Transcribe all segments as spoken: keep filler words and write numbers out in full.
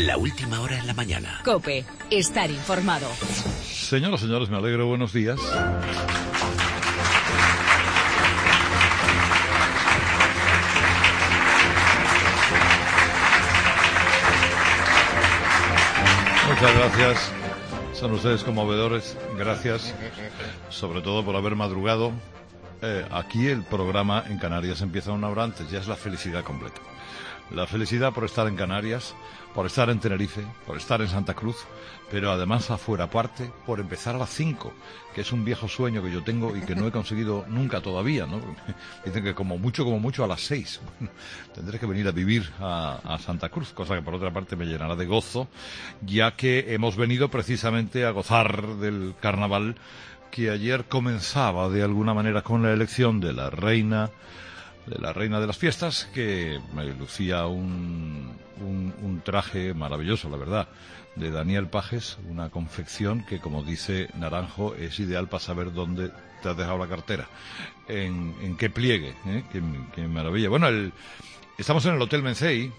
La última hora en la mañana. COPE. Estar informado. Señoras y señores, me alegro. Buenos días. Muchas gracias. Son ustedes conmovedores. Gracias, sobre todo por haber madrugado. Eh, aquí el programa en Canarias empieza una hora antes. Ya es la felicidad completa. La felicidad por estar en Canarias, por estar en Tenerife, por estar en Santa Cruz, pero además afuera aparte por empezar a las cinco, que es un viejo sueño que yo tengo y que no he conseguido nunca todavía, ¿no? Dicen que como mucho, como mucho a las seis. Bueno, tendré que venir a vivir a, a Santa Cruz, cosa que por otra parte me llenará de gozo, ya que hemos venido precisamente a gozar del carnaval que ayer comenzaba de alguna manera con la elección de la reina de la reina de las fiestas, que me lucía un, un, un traje maravilloso, la verdad, de Daniel Pajes, una confección que, como dice Naranjo, es ideal para saber dónde te has dejado la cartera, en, en qué pliegue, ¿eh? qué, qué maravilla. Bueno, el, estamos en el Hotel Mencey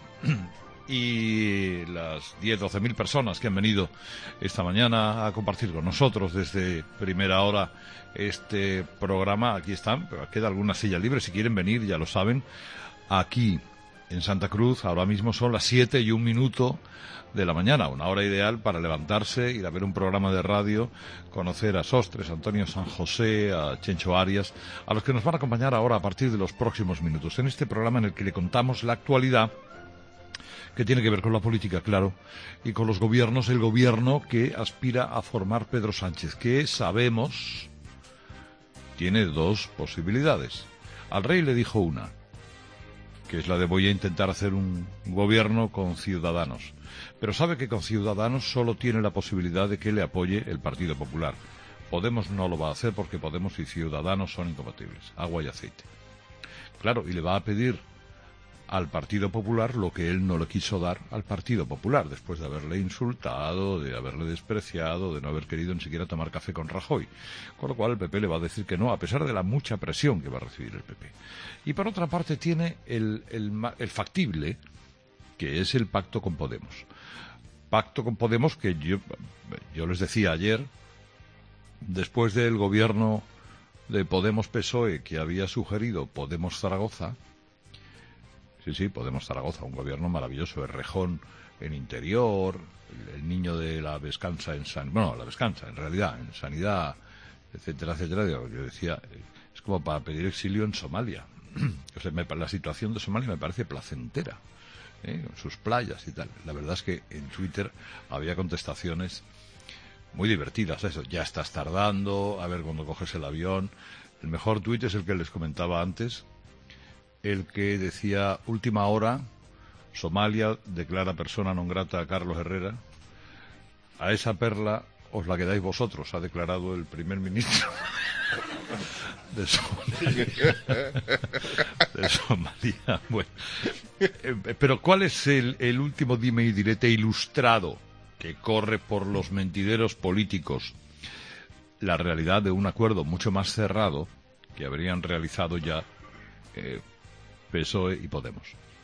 y las diez, doce mil personas que han venido esta mañana a compartir con nosotros desde primera hora este programa, aquí están, pero queda alguna silla libre, si quieren venir, ya lo saben, aquí en Santa Cruz, ahora mismo son las siete y un minuto de la mañana, una hora ideal para levantarse, ir a ver un programa de radio, conocer a Sostres, a Antonio San José, a Chencho Arias, a los que nos van a acompañar ahora a partir de los próximos minutos, en este programa en el que le contamos la actualidad que tiene que ver con la política, claro, y con los gobiernos, el gobierno que aspira a formar Pedro Sánchez, que sabemos tiene dos posibilidades. Al rey le dijo una, que es la de voy a intentar hacer un gobierno con Ciudadanos, pero sabe que con Ciudadanos solo tiene la posibilidad de que le apoye el Partido Popular. Podemos no lo va a hacer porque Podemos y Ciudadanos son incompatibles, agua y aceite. Claro, y le va a pedir al Partido Popular lo que él no le quiso dar al Partido Popular, después de haberle insultado, de haberle despreciado, de no haber querido ni siquiera tomar café con Rajoy. Con lo cual el P P le va a decir que no, a pesar de la mucha presión que va a recibir el P P. Y por otra parte tiene el, el, el factible, que es el pacto con Podemos. Pacto con Podemos que yo, yo les decía ayer, después del gobierno de Podemos-P S O E que había sugerido Podemos-Zaragoza. Sí, sí, Podemos Zaragoza, un gobierno maravilloso, Errejón en Interior, el, el niño de la Vescanza en San... Bueno, la Vescanza, en realidad, en Sanidad, etcétera, etcétera. Yo decía, es como para pedir exilio en Somalia. O sea, me, la situación de Somalia me parece placentera, ¿eh? Con sus playas y tal. La verdad es que en Twitter había contestaciones muy divertidas, eso, ya estás tardando, a ver cuando coges el avión. El mejor tuit es el que les comentaba antes, el que decía, última hora, Somalia declara persona non grata a Carlos Herrera. A esa perla os la quedáis vosotros, ha declarado el primer ministro de Somalia. De Somalia. Bueno, eh, pero ¿cuál es el, el último dime y direte ilustrado que corre por los mentideros políticos? La realidad de un acuerdo mucho más cerrado que habrían realizado ya eh, P S O E y Podemos.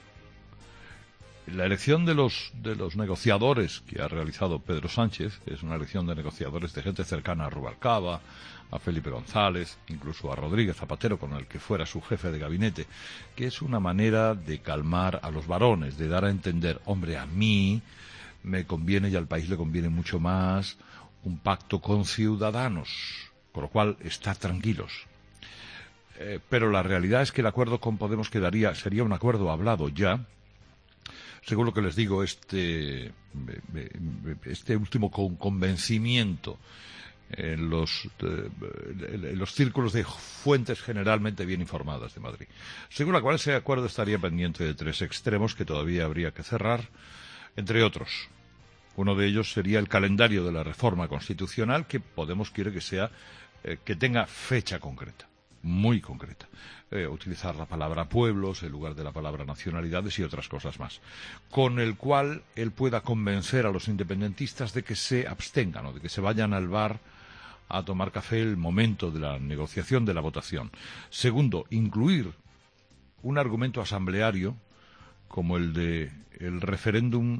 La elección de los de los negociadores que ha realizado Pedro Sánchez, que es una elección de negociadores de gente cercana a Rubalcaba, a Felipe González, incluso a Rodríguez Zapatero, con el que fuera su jefe de gabinete, que es una manera de calmar a los varones, de dar a entender, hombre, a mí me conviene y al país le conviene mucho más un pacto con Ciudadanos, con lo cual, estad tranquilos. Eh, pero la realidad es que el acuerdo con Podemos quedaría, sería un acuerdo hablado ya, según lo que les digo, este, este último convencimiento en los, en los círculos de fuentes generalmente bien informadas de Madrid, según la cual ese acuerdo estaría pendiente de tres extremos que todavía habría que cerrar, entre otros. Uno de ellos sería el calendario de la reforma constitucional, que Podemos quiere que sea, eh, que tenga fecha concreta, muy concreta. Eh, utilizar la palabra pueblos en lugar de la palabra nacionalidades y otras cosas más, con el cual él pueda convencer a los independentistas de que se abstengan o de que se vayan al bar a tomar café el momento de la negociación, de la votación. Segundo, incluir un argumento asambleario como el de el referéndum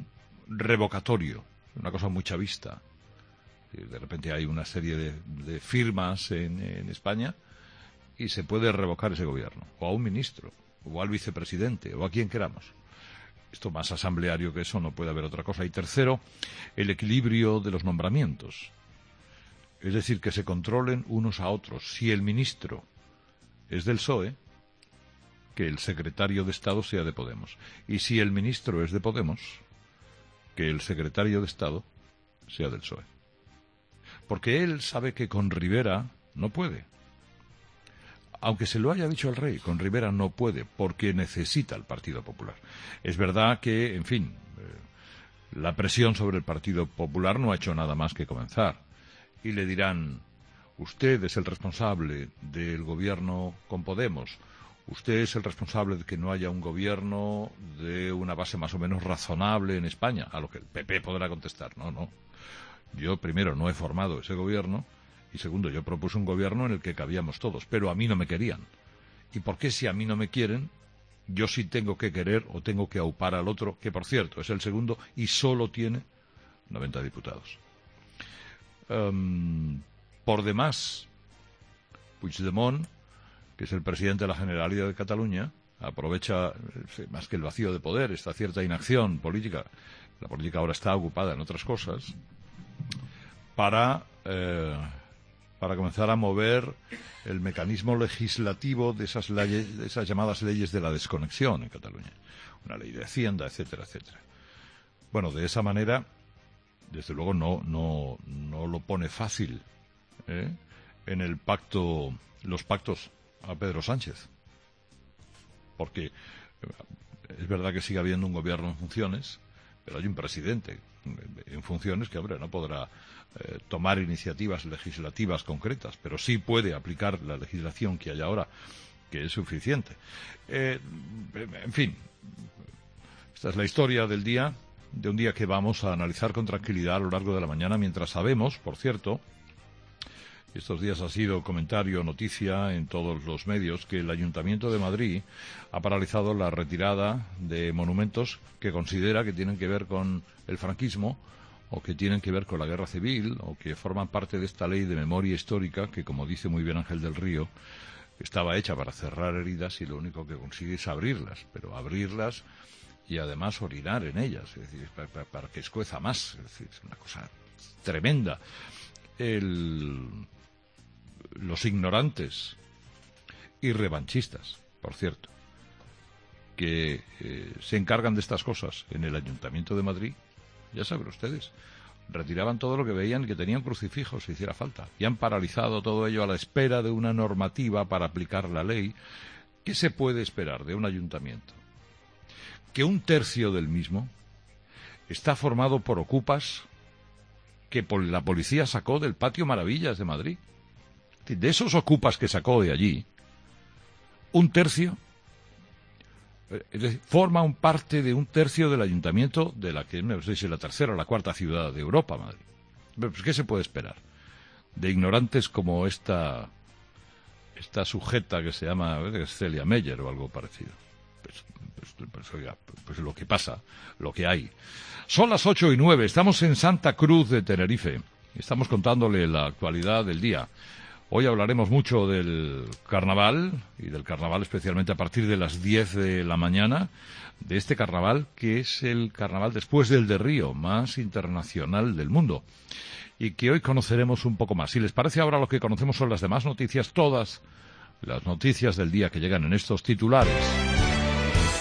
revocatorio, una cosa muy chavista. De repente hay una serie de, de firmas en, en España y se puede revocar ese gobierno, o a un ministro, o al vicepresidente, o a quien queramos. Esto más asambleario que eso, no puede haber otra cosa. Y tercero, el equilibrio de los nombramientos. Es decir, que se controlen unos a otros. Si el ministro es del P S O E, que el secretario de Estado sea de Podemos. Y si el ministro es de Podemos, que el secretario de Estado sea del P S O E. Porque él sabe que con Rivera no puede. Aunque se lo haya dicho al rey, con Rivera no puede, porque necesita el Partido Popular. Es verdad que, en fin, eh, la presión sobre el Partido Popular no ha hecho nada más que comenzar. Y le dirán, usted es el responsable del gobierno con Podemos, usted es el responsable de que no haya un gobierno de una base más o menos razonable en España, a lo que el P P podrá contestar, no, no. Yo, primero, no he formado ese gobierno, y segundo, yo propuse un gobierno en el que cabíamos todos, pero a mí no me querían. ¿Y por qué si a mí no me quieren, yo sí tengo que querer o tengo que aupar al otro, que por cierto es el segundo y solo tiene noventa diputados? Um, por demás, Puigdemont, que es el presidente de la Generalidad de Cataluña, aprovecha, más que el vacío de poder, esta cierta inacción política, la política ahora está ocupada en otras cosas, para, eh, para comenzar a mover el mecanismo legislativo de esas, leyes, de esas llamadas leyes de la desconexión en Cataluña. Una ley de Hacienda, etcétera, etcétera. Bueno, de esa manera, desde luego no, no, no lo pone fácil, ¿eh? en el pacto, los pactos a Pedro Sánchez. Porque es verdad que sigue habiendo un gobierno en funciones, pero hay un presidente en funciones que, hombre, no podrá eh, tomar iniciativas legislativas concretas, pero sí puede aplicar la legislación que hay ahora, que es suficiente. Eh, en fin, esta es la historia del día, de un día que vamos a analizar con tranquilidad a lo largo de la mañana, mientras sabemos, por cierto, estos días ha sido comentario, noticia en todos los medios, que el Ayuntamiento de Madrid ha paralizado la retirada de monumentos que considera que tienen que ver con el franquismo o que tienen que ver con la guerra civil o que forman parte de esta ley de memoria histórica que, como dice muy bien Ángel del Río, estaba hecha para cerrar heridas y lo único que consigue es abrirlas, pero abrirlas y además orinar en ellas, es decir, para, para, para que escueza más, es decir, es una cosa tremenda. El... Los ignorantes y revanchistas, por cierto, que eh, se encargan de estas cosas en el Ayuntamiento de Madrid, ya saben ustedes, retiraban todo lo que veían que tenían crucifijos si hiciera falta, y han paralizado todo ello a la espera de una normativa para aplicar la ley. ¿Qué se puede esperar de un ayuntamiento? Que un tercio del mismo está formado por ocupas que la policía sacó del Patio Maravillas de Madrid. De esos ocupas que sacó de allí, un tercio es decir, forma un parte de un tercio del ayuntamiento de la que no sé si es la tercera o la cuarta ciudad de Europa, Madrid. Pues, ¿qué se puede esperar de ignorantes como esta esta sujeta que se llama Celia Meyer o algo parecido? Pues, pues, pues, oiga, pues lo que pasa, lo que hay. Son las ocho y nueve, estamos en Santa Cruz de Tenerife, estamos contándole la actualidad del día. Hoy hablaremos mucho del carnaval, y del carnaval especialmente a partir de las diez de la mañana, de este carnaval que es el carnaval después del de Río, más internacional del mundo, y que hoy conoceremos un poco más. Si les parece, ahora lo que conocemos son las demás noticias, todas las noticias del día que llegan en estos titulares.